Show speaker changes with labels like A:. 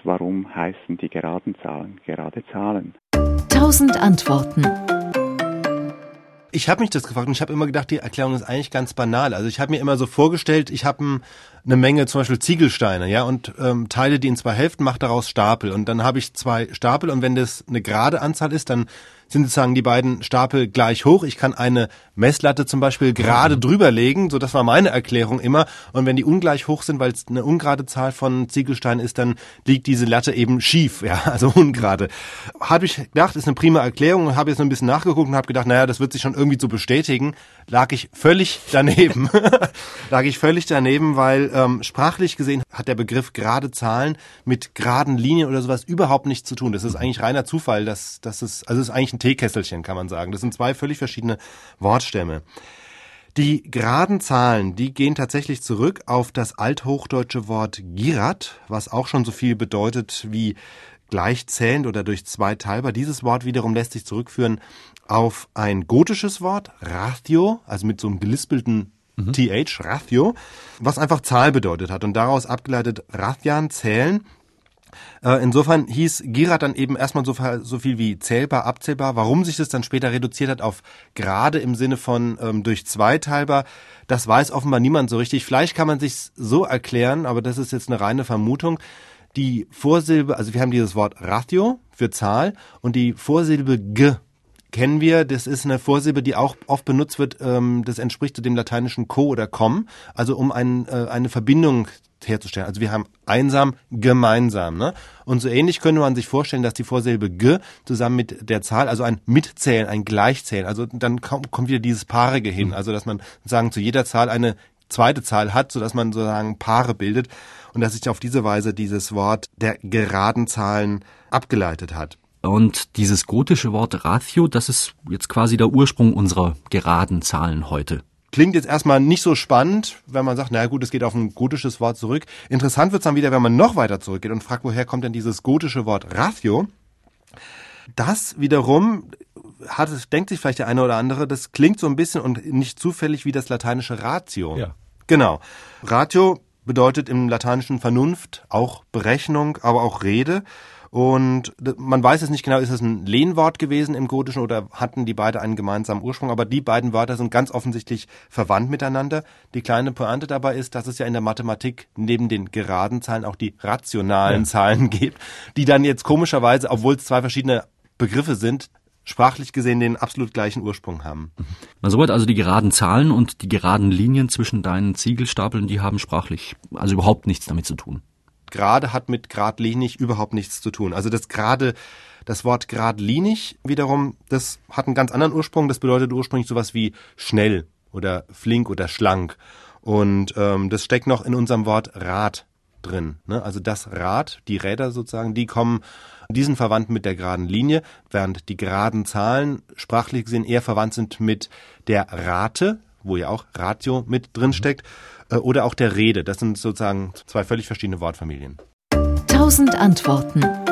A: Warum heißen die geraden Zahlen gerade Zahlen?
B: 1000 Antworten.
C: Ich habe mich das gefragt und ich habe immer gedacht, die Erklärung ist eigentlich ganz banal. Also ich habe mir immer so vorgestellt, ich habe eine Menge zum Beispiel Ziegelsteine, ja, und teile die in 2 Hälften, mache daraus Stapel. Und dann habe ich 2 Stapel und wenn das eine gerade Anzahl ist, dann sind sozusagen die beiden Stapel gleich hoch. Ich kann eine Messlatte zum Beispiel gerade drüber legen, so das war meine Erklärung immer. Und wenn die ungleich hoch sind, weil es eine ungerade Zahl von Ziegelsteinen ist, dann liegt diese Latte eben schief, ja, also ungerade. Habe ich gedacht, ist eine prima Erklärung und habe jetzt noch ein bisschen nachgeguckt und habe gedacht, naja, das wird sich schon irgendwie so bestätigen. Lag ich völlig daneben. Weil sprachlich gesehen hat der Begriff gerade Zahlen mit geraden Linien oder sowas überhaupt nichts zu tun. Das ist eigentlich reiner Zufall, das ist eigentlich ein Teekesselchen, kann man sagen. Das sind 2 völlig verschiedene Wortstämme. Die geraden Zahlen, die gehen tatsächlich zurück auf das althochdeutsche Wort girat, was auch schon so viel bedeutet wie gleichzählend oder durch 2 teilbar. Dieses Wort wiederum lässt sich zurückführen auf ein gotisches Wort, ratio, also mit so einem gelispelten TH, ratio, was einfach Zahl bedeutet hat und daraus abgeleitet Ratjan, zählen. Insofern hieß girat dann eben erstmal so viel wie zählbar, abzählbar. Warum sich das dann später reduziert hat auf gerade im Sinne von durch 2 teilbar, das weiß offenbar niemand so richtig. Vielleicht kann man sich so erklären, aber das ist jetzt eine reine Vermutung. Die Vorsilbe, also wir haben dieses Wort ratio für Zahl und die Vorsilbe g kennen wir, das ist eine Vorsilbe, die auch oft benutzt wird, das entspricht dem lateinischen co oder com, also um eine Verbindung herzustellen. Also wir haben einsam, gemeinsam, ne? Und so ähnlich könnte man sich vorstellen, dass die Vorsilbe g zusammen mit der Zahl, also ein Mitzählen, ein Gleichzählen, also dann kommt wieder dieses Paarige hin, also dass man sozusagen zu jeder Zahl eine zweite Zahl hat, sodass man sozusagen Paare bildet und dass sich auf diese Weise dieses Wort der geraden Zahlen abgeleitet hat.
D: Und dieses gotische Wort ratio, das ist jetzt quasi der Ursprung unserer geraden Zahlen heute.
C: Klingt jetzt erstmal nicht so spannend, wenn man sagt, naja gut, es geht auf ein gotisches Wort zurück. Interessant wird's dann wieder, wenn man noch weiter zurückgeht und fragt, woher kommt denn dieses gotische Wort ratio? Das wiederum denkt sich vielleicht der eine oder andere, das klingt so ein bisschen und nicht zufällig wie das lateinische ratio.
D: Ja.
C: Genau. Ratio bedeutet im Lateinischen Vernunft, auch Berechnung, aber auch Rede. Und man weiß es nicht genau, ist es ein Lehnwort gewesen im Gotischen oder hatten die beide einen gemeinsamen Ursprung, aber die beiden Wörter sind ganz offensichtlich verwandt miteinander. Die kleine Pointe dabei ist, dass es ja in der Mathematik neben den geraden Zahlen auch die rationalen Zahlen gibt, die dann jetzt komischerweise, obwohl es 2 verschiedene Begriffe sind, sprachlich gesehen den absolut gleichen Ursprung haben.
D: Na soweit also die geraden Zahlen und die geraden Linien zwischen deinen Ziegelstapeln, die haben sprachlich also überhaupt nichts damit zu tun.
C: Gerade hat mit geradlinig überhaupt nichts zu tun. Also das Wort geradlinig wiederum, das hat einen ganz anderen Ursprung. Das bedeutet ursprünglich sowas wie schnell oder flink oder schlank. Und das steckt noch in unserem Wort Rad drin. Ne? Also das Rad, die Räder sozusagen, die sind verwandt mit der geraden Linie, während die geraden Zahlen sprachlich gesehen eher verwandt sind mit der Rate, wo ja auch Ratio mit drin steckt, oder auch der Rede. Das sind sozusagen 2 völlig verschiedene Wortfamilien.
B: 1000 Antworten.